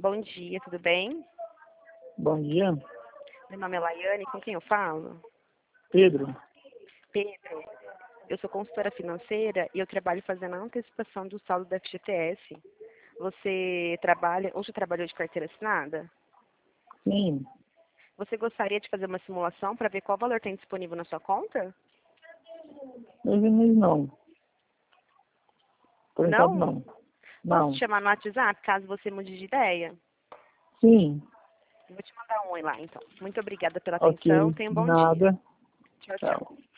Bom dia, tudo bem? Bom dia, Meu nome é Laiane, com quem eu falo? Pedro. Pedro, eu sou consultora financeira e eu trabalho fazendo a antecipação do saldo da FGTS. Você trabalha, hoje trabalhou de carteira assinada? Sim, Você gostaria de fazer uma simulação para ver qual valor tem disponível na sua conta? hoje mesmo não. Por enquanto Não? não. Posso Não. te chamar no WhatsApp caso você mude de ideia? Sim, Vou te mandar um oi lá, então. Muito obrigada pela ok. atenção. Tenha um bom dia. Nada. Tchau, tchau. Tchau.